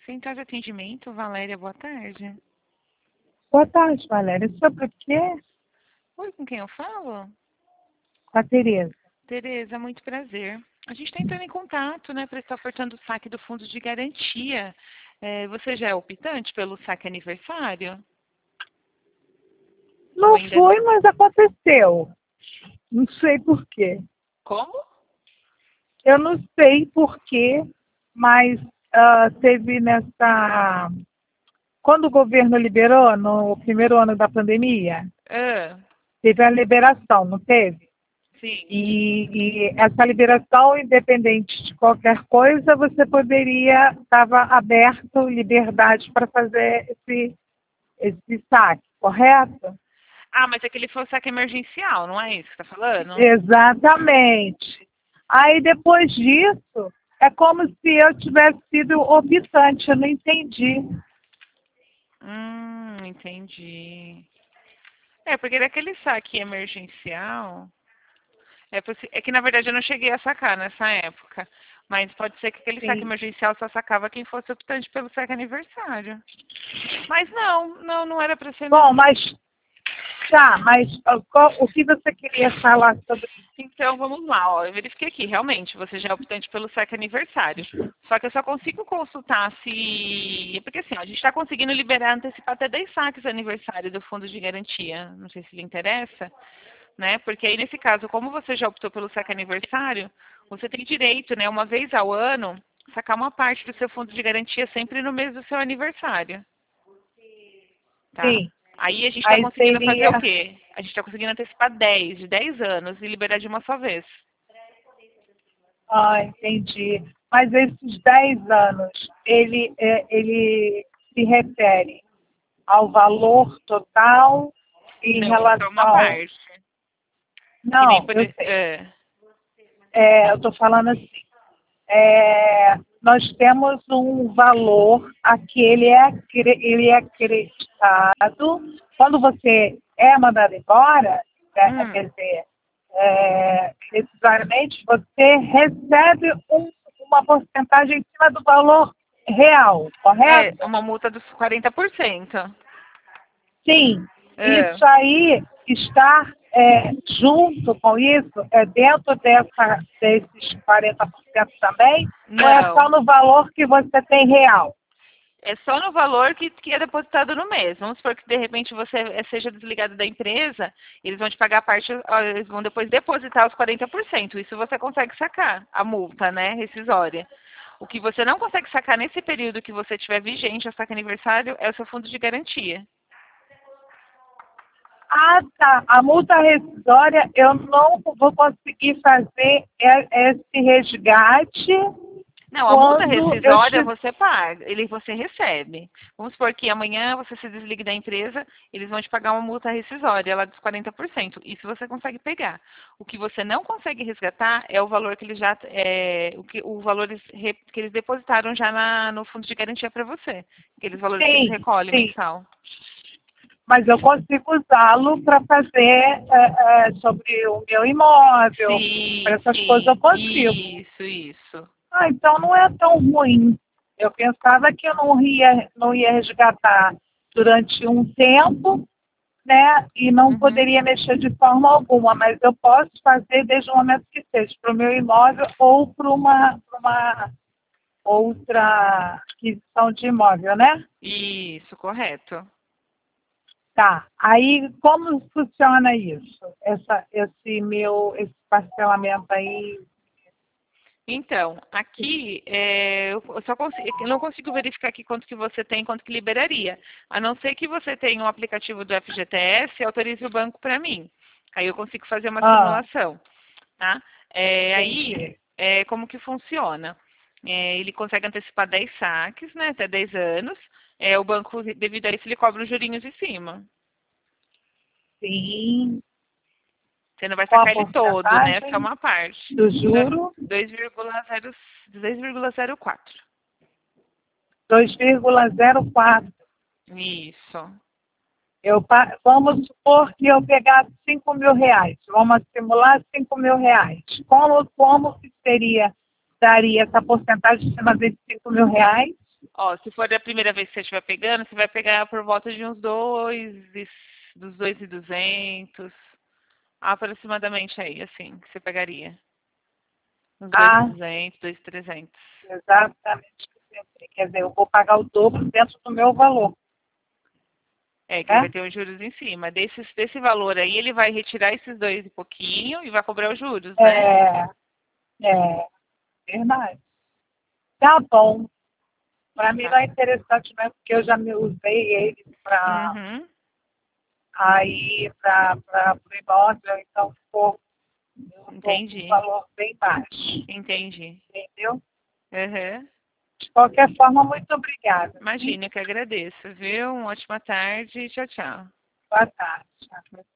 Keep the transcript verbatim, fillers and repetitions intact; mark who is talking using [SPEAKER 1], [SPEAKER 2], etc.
[SPEAKER 1] Central de atendimento, Valéria, boa tarde.
[SPEAKER 2] Boa tarde, Valéria. Sobre o quê?
[SPEAKER 1] Oi, com quem eu falo?
[SPEAKER 2] Com a Tereza.
[SPEAKER 1] Tereza, muito prazer. A gente está entrando em contato, né, para estar ofertando o saque do fundo de garantia. É, você já é optante pelo saque aniversário? Ou
[SPEAKER 2] Não
[SPEAKER 1] ainda
[SPEAKER 2] foi,
[SPEAKER 1] não?
[SPEAKER 2] mas aconteceu. Não sei por quê.
[SPEAKER 1] Como?
[SPEAKER 2] Eu não sei por quê, mas ah, teve nessa... Quando o governo liberou, no primeiro ano da pandemia,
[SPEAKER 1] Ah,
[SPEAKER 2] teve a liberação, não teve?
[SPEAKER 1] sim.
[SPEAKER 2] E, e essa liberação, independente de qualquer coisa, você poderia, estava aberto, liberdade para fazer esse, esse saque, correto?
[SPEAKER 1] Ah, mas aquele foi o saque emergencial, não é isso que você está falando?
[SPEAKER 2] Exatamente. Aí depois disso, é como se eu tivesse sido optante, eu não entendi.
[SPEAKER 1] Hum, entendi. É, porque daquele saque emergencial... É, possi- é que, na verdade, eu não cheguei a sacar nessa época. Mas pode ser que aquele saque
[SPEAKER 2] Sim.
[SPEAKER 1] emergencial só sacava quem fosse optante pelo saque aniversário. Mas não, não, não era para ser,
[SPEAKER 2] Bom,
[SPEAKER 1] não.
[SPEAKER 2] mas tá, mas ó, qual- o que você queria falar sobre isso?
[SPEAKER 1] Então, vamos lá, ó. Eu verifiquei aqui, realmente, você já é optante pelo saque aniversário. Só que eu só consigo consultar se... Porque, assim, ó, a gente está conseguindo liberar, antecipar até dez saques aniversário do fundo de garantia. Não sei se lhe interessa, né? Porque aí, nesse caso, como você já optou pelo saque aniversário, você tem direito, né, uma vez ao ano, sacar uma parte do seu fundo de garantia sempre no mês do seu aniversário, tá?
[SPEAKER 2] Sim,
[SPEAKER 1] Aí a gente está
[SPEAKER 2] aí
[SPEAKER 1] conseguindo fazer
[SPEAKER 2] seria.
[SPEAKER 1] o quê? A gente está conseguindo antecipar dez, de dez anos e liberar de uma só vez.
[SPEAKER 2] Ah, entendi. Mas esses dez anos, ele, é, ele se refere ao valor total em
[SPEAKER 1] Não, é só uma
[SPEAKER 2] relação.
[SPEAKER 1] parte. Que nem
[SPEAKER 2] Não,
[SPEAKER 1] por...
[SPEAKER 2] eu sei.
[SPEAKER 1] É,
[SPEAKER 2] É, eu estou falando assim. É, nós temos um valor a que ele é, acre- ele é acreditado. Quando você é mandado embora, né,
[SPEAKER 1] hum,
[SPEAKER 2] quer dizer, é, necessariamente você recebe um- uma porcentagem em cima do valor real,
[SPEAKER 1] é
[SPEAKER 2] correto?
[SPEAKER 1] uma multa dos quarenta por cento.
[SPEAKER 2] Sim,
[SPEAKER 1] É.
[SPEAKER 2] isso aí está é, junto com isso, é dentro dessa, desses quarenta por cento também, ou é só
[SPEAKER 1] Não,
[SPEAKER 2] no valor que você tem real?
[SPEAKER 1] é só no valor que, que é depositado no mês. Vamos supor que de repente você eh, seja desligado da empresa, eles vão te pagar a parte, ó, eles vão depois depositar os quarenta por cento. Isso você consegue sacar, a multa, né, rescisória. O que você não consegue sacar nesse período que você tiver vigente, a saque aniversário, é o seu fundo de garantia.
[SPEAKER 2] Ah, tá. A multa rescisória, eu não vou conseguir fazer e- esse resgate
[SPEAKER 1] Não, a multa
[SPEAKER 2] quando eu
[SPEAKER 1] rescisória
[SPEAKER 2] estiver.
[SPEAKER 1] você paga, ele você recebe. Vamos supor que amanhã você se desligue da empresa, eles vão te pagar uma multa rescisória, ela dos quarenta por cento. Isso você consegue pegar. O que você não consegue resgatar é o valor que eles já é, o que o valor eles re- que eles depositaram já na, no fundo de garantia para você, aqueles valores que eles
[SPEAKER 2] Sim,
[SPEAKER 1] recolhem
[SPEAKER 2] sim.
[SPEAKER 1] mensal.
[SPEAKER 2] Mas eu consigo usá-lo para fazer é, é, sobre o meu imóvel, para
[SPEAKER 1] Sim,
[SPEAKER 2] essas coisas eu
[SPEAKER 1] sim,
[SPEAKER 2] consigo.
[SPEAKER 1] isso, isso.
[SPEAKER 2] Ah, então não é tão ruim. Eu pensava que eu não ia, não ia resgatar durante um tempo, né? E não
[SPEAKER 1] Uhum.
[SPEAKER 2] poderia mexer de forma alguma, mas eu posso fazer desde o momento que seja para o meu imóvel ou para uma, pra uma outra aquisição de imóvel, né?
[SPEAKER 1] Isso, correto.
[SPEAKER 2] Tá. Aí como funciona isso? Essa, esse meu, esse parcelamento aí.
[SPEAKER 1] Então, aqui é, eu só consigo, eu não consigo verificar aqui quanto que você tem, quanto que liberaria. A não ser que você tenha um aplicativo do F G T S e autorize o banco para mim. Aí eu consigo fazer uma
[SPEAKER 2] Ah,
[SPEAKER 1] simulação, tá? É, aí,
[SPEAKER 2] entendi.
[SPEAKER 1] é, como que funciona? É, ele consegue antecipar dez saques, né, até dez anos. É, o banco, devido a isso, ele cobra os jurinhos em cima.
[SPEAKER 2] Sim.
[SPEAKER 1] Você não vai
[SPEAKER 2] Com a
[SPEAKER 1] sacar ele todo, né? Só
[SPEAKER 2] porcentagem
[SPEAKER 1] uma parte.
[SPEAKER 2] do juro,
[SPEAKER 1] dois vírgula zero dois vírgula zero quatro.
[SPEAKER 2] dois vírgula zero quatro.
[SPEAKER 1] Isso.
[SPEAKER 2] Eu, pa- vamos supor que eu pegasse cinco mil reais. Vamos simular cinco mil reais. Como, como que seria, daria essa porcentagem de cima desses cinco mil reais?
[SPEAKER 1] Ó, se for a primeira vez que você estiver pegando, você vai pegar por volta de uns dois, e- dos dois e duzentos, aproximadamente aí, assim, que você pegaria. Uns dois e
[SPEAKER 2] Ah,
[SPEAKER 1] duzentos, dois e trezentos.
[SPEAKER 2] exatamente o que eu pensei. Quer dizer, eu vou pagar o dobro dentro do meu valor,
[SPEAKER 1] É, que ele vai
[SPEAKER 2] né?
[SPEAKER 1] ter os juros em cima. Desses, desse valor aí, ele vai retirar esses dois e pouquinho e vai cobrar os juros, né?
[SPEAKER 2] É, é, verdade. Tá bom. Para mim não
[SPEAKER 1] Tá.
[SPEAKER 2] é interessante mesmo, porque eu já me usei ele para
[SPEAKER 1] Uhum.
[SPEAKER 2] aí para o imóvel, então ficou eu tô com um
[SPEAKER 1] Entendi.
[SPEAKER 2] valor bem baixo,
[SPEAKER 1] Entendi.
[SPEAKER 2] entendeu?
[SPEAKER 1] Uhum.
[SPEAKER 2] De qualquer forma, muito obrigada. Sim?
[SPEAKER 1] Imagina, eu que agradeço, viu? Uma ótima tarde. Tchau, tchau.
[SPEAKER 2] Boa tarde.